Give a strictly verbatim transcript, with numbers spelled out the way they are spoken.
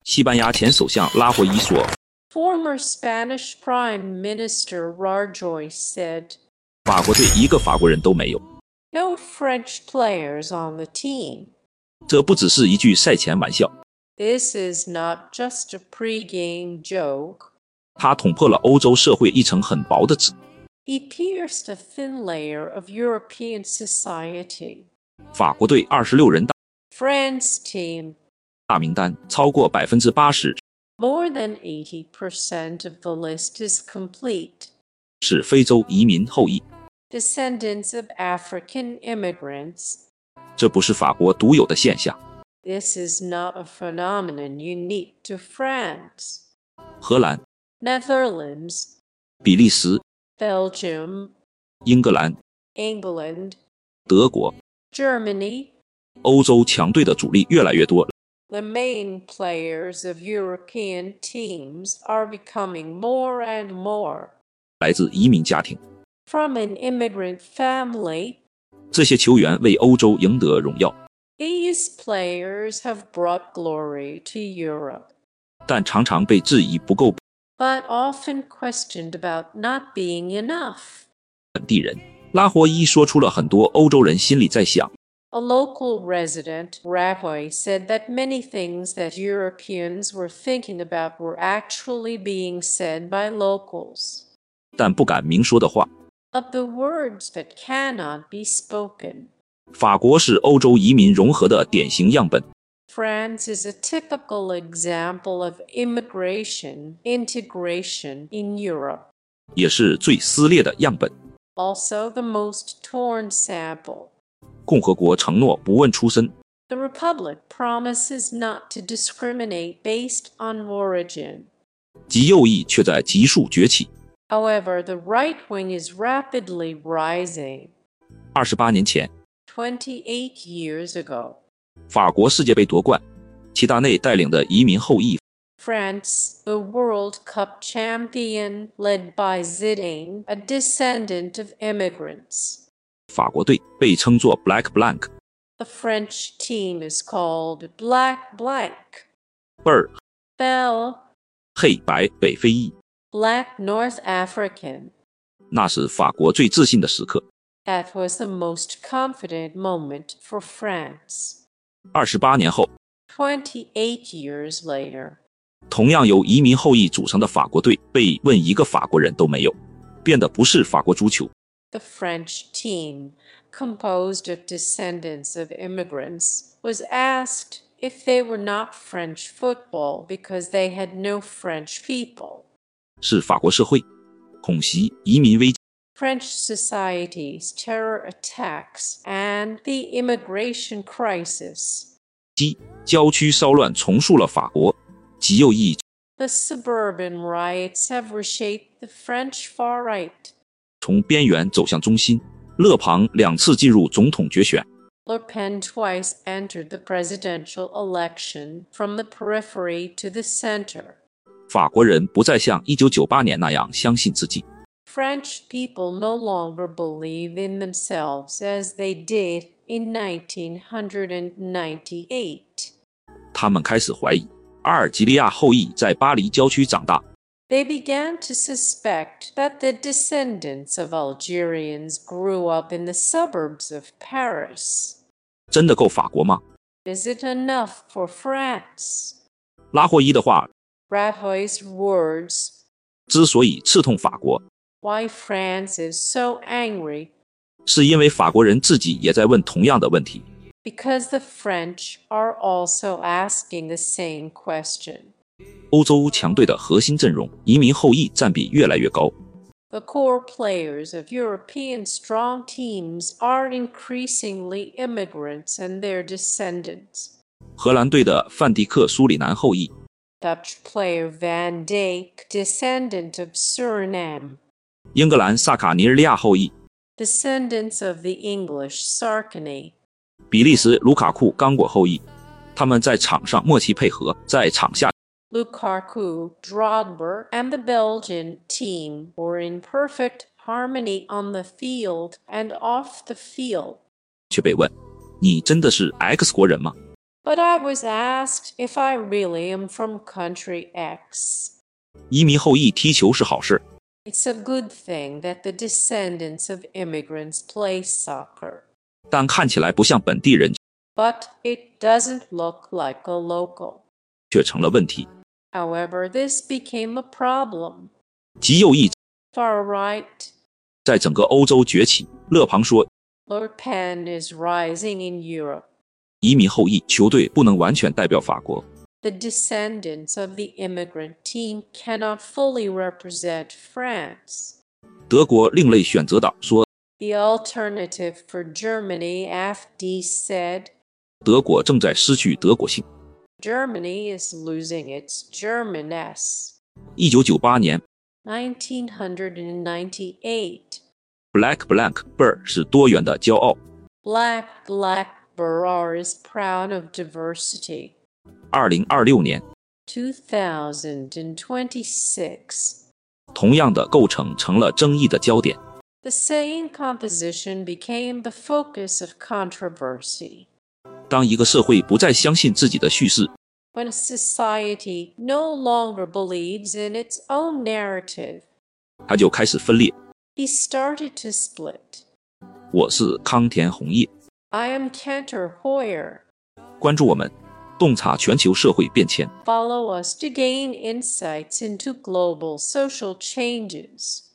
西班牙前首相拉霍伊说 Former Spanish Prime Minister Rajoy said, 法国队一个法国人都没有。 No French players on the team. 这不只是一句赛前玩笑， This is not just a pre-game joke. 他捅破了欧洲社会一层很薄的纸。 He pierced a thin layer of European society. 法国队二十六人大 France team. 大名单超过 百分之八十 More than eighty percent of the list is complete. 是非洲移民后裔， Descendants of African immigrants. 这不是法国独有的现象。 This is not a phenomenon unique to France. 荷兰、 Netherlands, 比利时、 Belgium, 英格兰、 England, 德国， Germany. 欧洲强队的主力越来越多， The main players of European teams are becoming more and more 来自移民家庭。 from an immigrant family. 这些球员为欧洲赢得荣耀， These players have brought glory to Europe, 但常常被质疑不够 but often questioned about not being enough. 本地人。拉霍伊说出了很多欧洲人心里在想， A local resident, Rajoy, said that many things that Europeans were thinking about were actually being said by locals. 但不敢明说的话。 Of the words that cannot be spoken. 法国是欧洲移民融合的典型样本， France is a typical example of immigration integration in Europe, 也是最撕裂的样本。 also the most torn sample. 共和国承诺不问出身， The Republic promises not to discriminate based on origin. 极右翼却在急速崛起。 However, the right wing is rapidly rising. 二十八年前， twenty-eight years ago, 法国世界杯夺冠，齐达内带领的移民后裔 France, the World Cup champion, led by Zidane, a descendant of immigrants. 法国队被称作 Black Blanc， The French team is called Black Blanc. 贝尔 Bell, 黑白北非裔， Black North African. 那是法国最自信的时刻。 That was the most confident moment for France. 二十八年后， twenty-eight years later, 同样由移民后裔组成的法国队被问一个法国人都没有，变得不是法国足球。 the French team, composed of descendants of immigrants, was asked if they were not French football because they had no French people. 是法国社会恐袭、移民危机， French society's terror attacks and the immigration crisis. 郊区骚乱重塑了法国极右翼， The suburban riots have reshaped the French far right. 从边缘走向中心。勒庞两次进入总统决选， Le Pen twice entered the presidential election from the periphery to the center. 法国人不再像一九九八年那样相信自己。 French people no longer believe in themselves as they did in nineteen ninety-eight. 他们开始怀疑阿尔及利亚后裔在巴黎郊区长大， They began to suspect that the descendants of Algerians grew up in the suburbs of Paris. 真的够法国吗？ Is it enough for France? 拉霍伊的话 Rajoy's words, 之所以刺痛法国， why France is so angry, 是因为法国人自己也在问同样的问题。 because the French are also asking the same question. 欧洲强队的核心阵容移民后裔占比越来越高， The core players of European strong teams are increasingly immigrants and their descendants. 荷兰队的范迪克苏里南后裔， Dutch player Van Dijk, descendant of Suriname. 英格兰萨卡尼日利亚后裔， Descendants of the English Sarkany. 比利时卢卡库刚果后裔。他们在场上默契配合，在场下 Lukaku, Drogba, and the Belgian team were in perfect harmony on the field and off the field. 却被问：“你真的是 X 国人吗？” But I was asked if I really am from country X. 移民后裔踢球是好事， It's a good thing that the descendants of immigrants play soccer. 但看起来不像本地人， But it doesn't look like a local. 却成了问题。 However, this became a problem. 极右翼 Far right, 在整个欧洲崛起。勒庞说， Le Pen is rising in Europe. 移民后裔球队不能完全代表法国。 The descendants of the immigrant team cannot fully represent France. 德国另类选择党说， The Alternative for Germany, A F D, said, 德国正在失去德国性。 Germany is losing its Germanness. 一九九八年 nineteen ninety-eight, Black Black Bear 是多元的骄傲。 Black Black Berar is proud of diversity. 二零二六年 two thousand twenty-six, 同样的构成成了争议的焦点。 the same composition became the focus of controversy. 当一个社会不再相信自己的叙事， When a society no longer believes in its own narrative, 它就开始分裂。 he started to split. 我是康田红叶， I am Kenter Hoyer. 关注我们，洞察全球社会变迁。 Follow us to gain insights into global social changes.